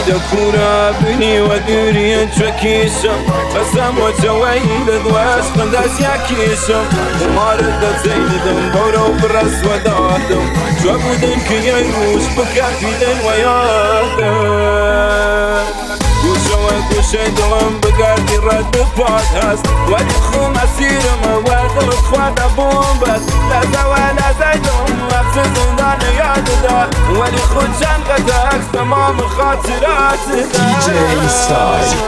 دكورة بني ودوري تشكيشم قسم وجويل دواش قنداس ياكيشم ومارد زين دنبورو برس ودادم جوابودن كي يروش بكافيدن ويادم وشوى كوشي دوام بقاردي رد بودهاست ودخو مسير مواد الخوات بومبس لا زوالا زيدهم أفسد زندان ياددا ولي خود شنقتك تمام خاطرات DJ Side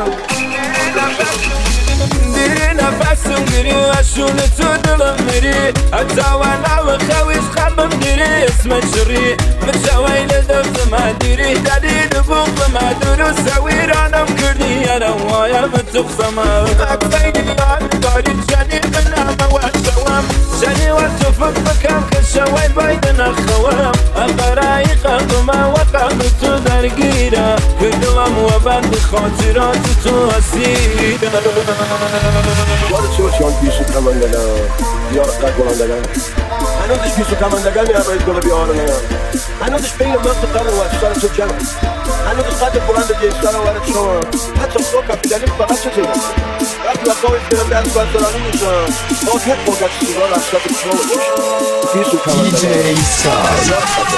ديري نفسم ديري أشون تدلم مري أتوانا وخويش خبم ديري اسم شري متشوي لدفت ما ديري دليل بوق ما دورو سويرانم كردي أنا وايا متخصما أكفيني عن داري جاني من أموات شوام جاني واتفق بكام كشوي بايدن أخوام أقرايق أقما وقام تدرقيرا كلهم وبند خاطرات تو أسيرا وارد شو شلون بيشو كماندگان بیارقت کنندگان هنوزش بيشو كماندگان میارید بالا بیارن هنوزش بین مغز قرن و اشتار چه جمع هنوزش قدر بلند جیشتر وارد شما حتی خدا کپیتالی فقط چه جمع وقتی وقاوی برم درس بردارانی میشم آکت باگت سیران اشتار شما بيشو كماندگان DJ Side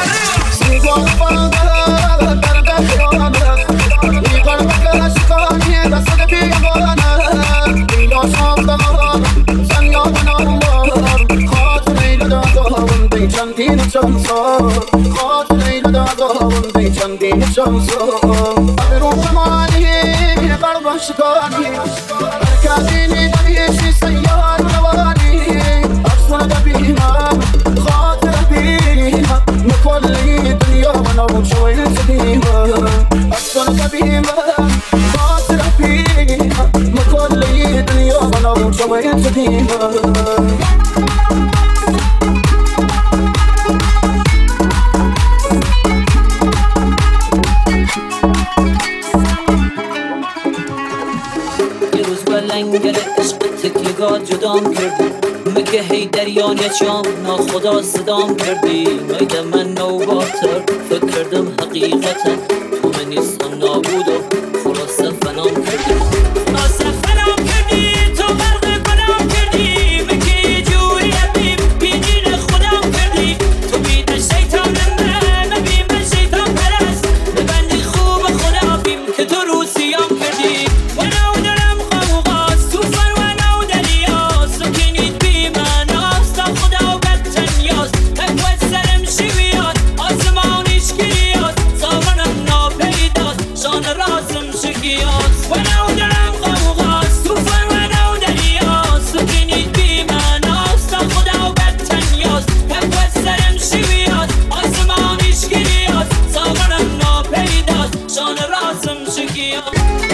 جدام کردی مگه هی دریان یا چام ناخدا صدام کردی میده من نوباتر فکر کردم حقیقتا تو من نیستم نابود و خلاصه فنام کردی خلاصه فنام کردی تو غرق گنام کردی مگه جوری بیم بیدین خودم کردی تو بیده شیطان من بی من شیطان پرست ببندی خوب خدا بیم که تو رو سیام کردی و نو دارم قوقاست تو فر و نو دلیاست تو کنید بی من آستا خدا و بدتن یاست تکوت سرم شویات آسمانیش گریاست سامنم ناپیداست شان راسم شکیاست و نو دارم قوقاست تو فر و نو دلیاست تو کنید بی من آستا خدا و بدتن یاست تکوت سرم شویات آسمانیش گریاست سامنم ناپیداست شان راسم شکیاست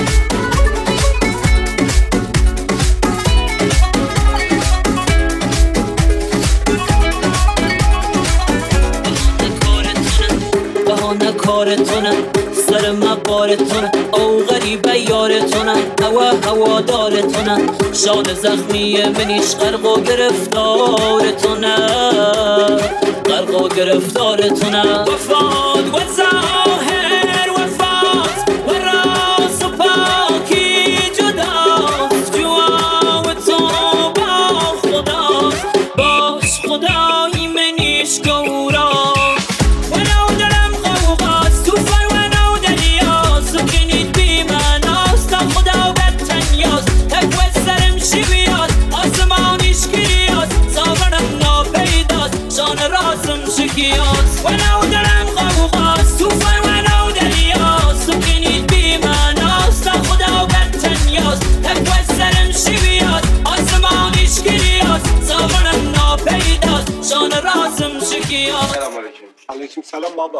بهانه کارتونه سر مبارتونه او غریبه یارتونه هوا دارتونه شان زخمی منیش غرق و گرفتارتونه غرق و گرفتارتونه وفاد و ظاهر وفات و راست و پاکی جداست جوا و تو با خداست باش خدای منیش گورا و نو دارم قوقاست تو فر و نو دلیاست تو کنید بی من آستا خدا و بدتن یاست تکوت سرم شویاست آسمانیش گریاست سامنم ناپیداست شان راسم شکیاست. سلام علیکم. علیکم سلام بابا.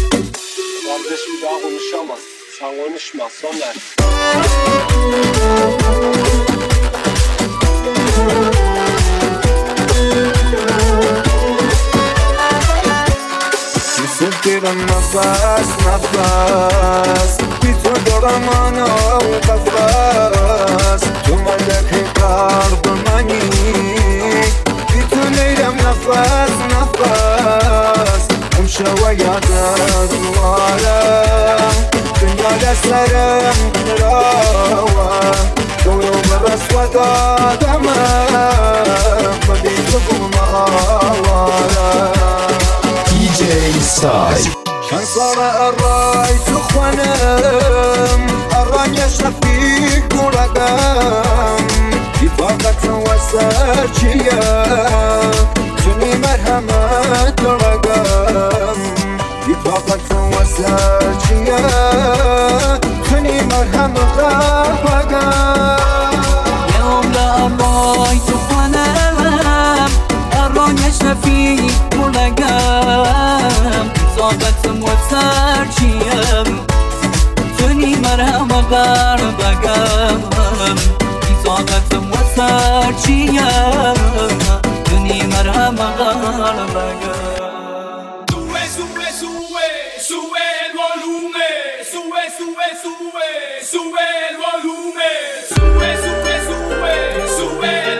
Sen konuşma, son ver. دلم نفس نفس بی تو دارم انا و قفص تو ملک قلب منی بی تو نیرم نفس نفس اون شوه یادت موالم دنیا لسرم کراوه دورو برس و دادمم بدی تو بمالم DJ Side كان صار الراي تخونم الراي يشرفيك ورقم بطاقة وساجية جني مرهمة رقم بطاقة وساجية جني مرهمة رقم يوم لا الراي تخونم الراي يشرفيك ورقم طاقتم وسرچیم تونی مرهم غر بگم طاقتم وسرچیم تونی مرهم غر بگم Sube el volumen, sube el volumen, sube el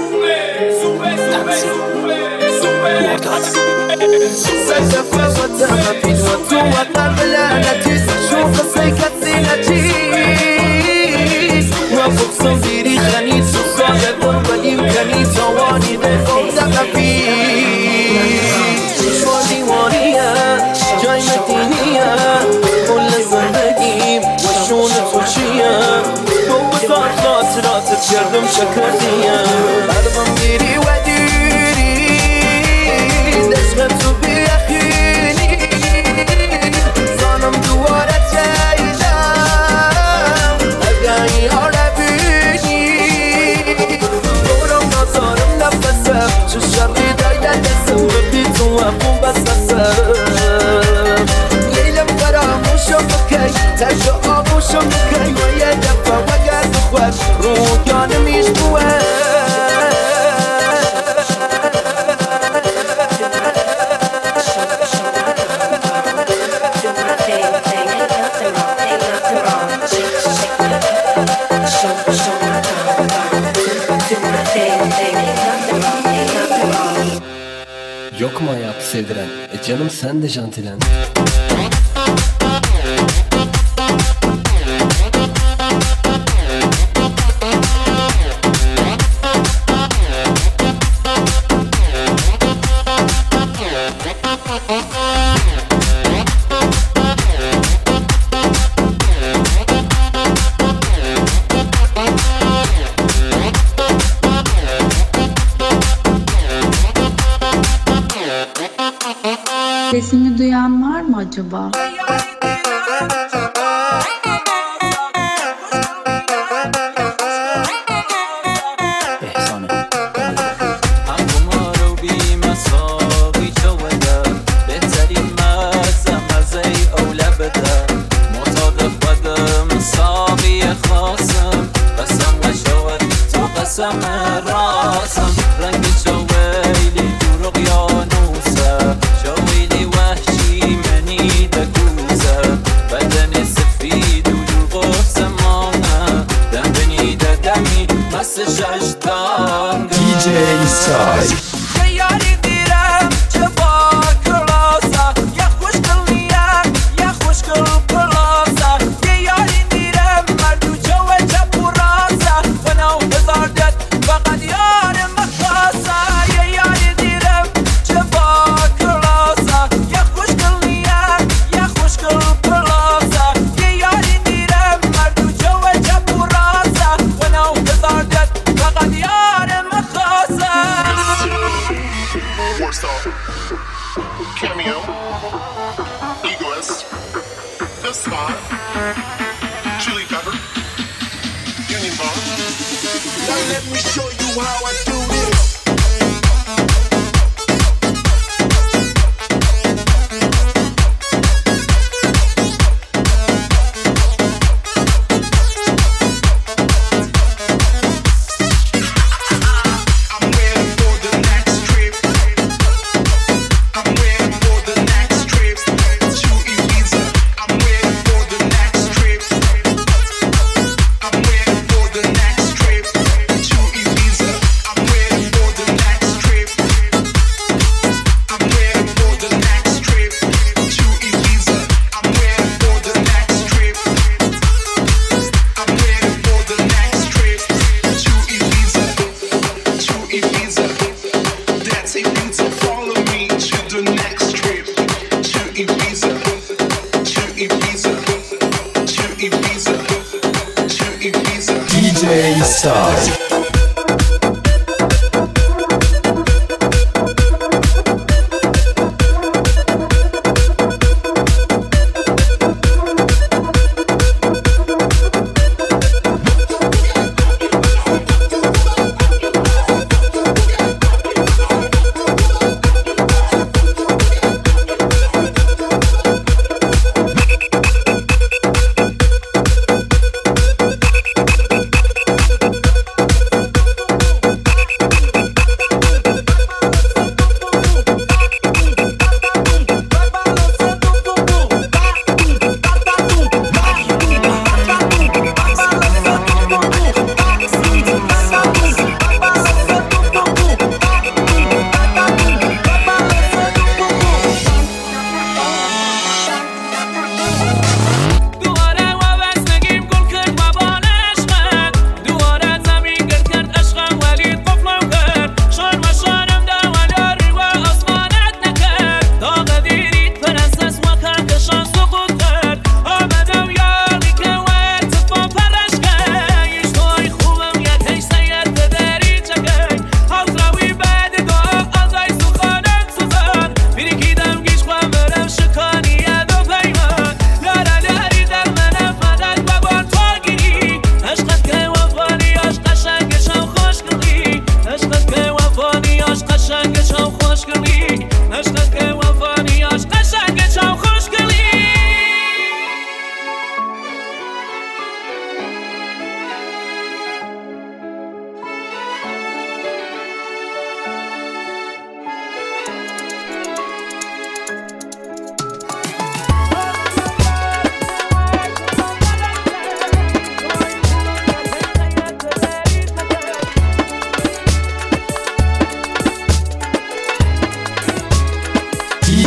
volumen, سجفت وتهبط وقلب لا نتيس شوف السيكت نتيس وفوق صنديري خنيس وصاحب ولي وكنيس واني دفوق دقفيس شوالي وانية جاي مدينية كل الزندقيم وشون الخشية بوت عطلات راتب جردم شكرتية قلبم ديري وديري دشغلت بيخيني صنم دوارة جايلم أرقاي عربيني دورم نظارم نفسم شو الشرقي دايلة لسم بديت وأقوم بسسم ليلم فراموشم بكي ترجع آموشم بكي ويا دفا وقلب خوش روحانم يشبوه Yok mu hayatı sevdiren? Canım sen de jantilen. Sesimi duyan var mı acaba? DJ Side Cameo, Egoist, The Spot, Chili Pepper, Union Bar. Now let me show you how I do this. I'm waiting for the next trip.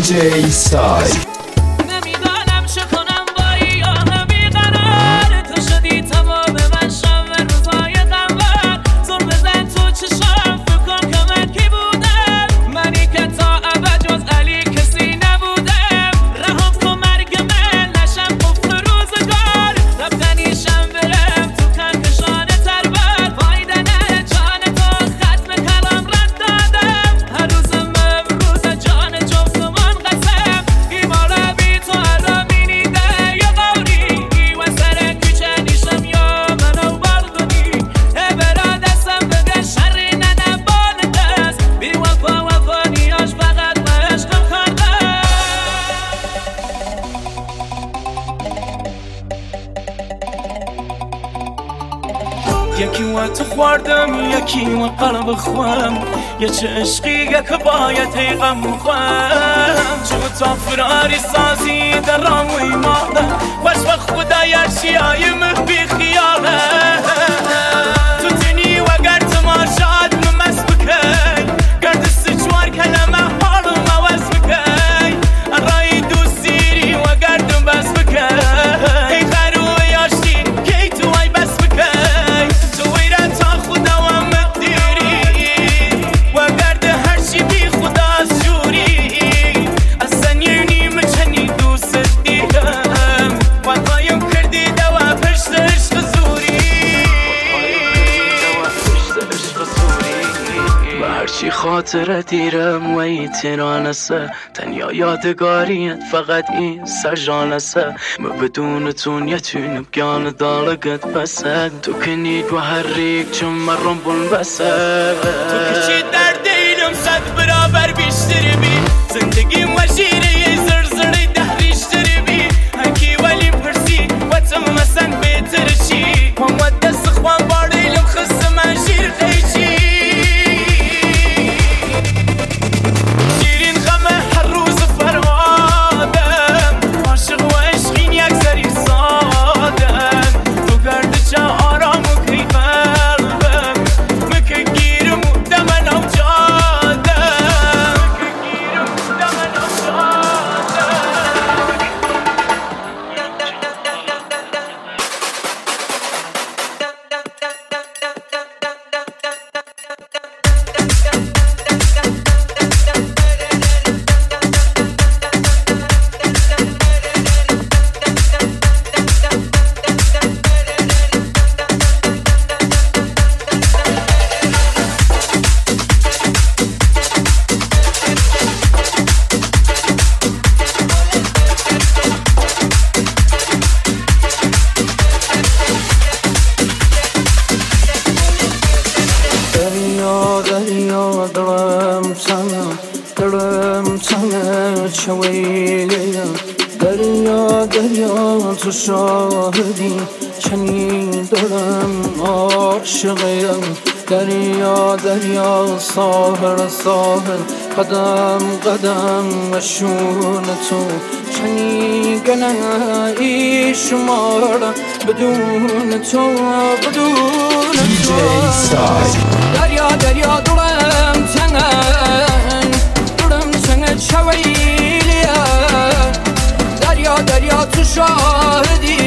DJ Sai. یکی و تو خوردم یکی و قلب خوام یه چه عشقیه که باید ای غم خوام چو تا فراری سازی در راموی ماله وش و خدا یرشیای مخبی خیاله تو تنی و گر تماشاد ممس بکی گرد سجوار کلمه حال موز بکی رای دوست دیری و گردم بس بکی ای خرو یاشتی کی تو ای بس بکی چی خاطر دیرم و ای تیرانسه تنیا یادگاریت فقط این سرجانسه ما بدون تون یتونم گان دالگت بسه تو کنید و هر ریک چون مرم بون بسه تو کشی در دیرم صد برابر بیشتری بی زندگی مجیره یه زرزره دهریشتری بی هنکی ولی پرسی و تم مسن بیتر چی و دست خوان باریلم خسته من شیر خیچی دلم تنه چویلیم دریا دریا تو شاهدی چنین دلم عاشقیم دریا دریا ساحل ساحل قدم قدم مشون تو چنین گناهی شمارم بدون تو بدون تو دریا دریا دلم تنه چویلیم دریا دریا تو شاهدی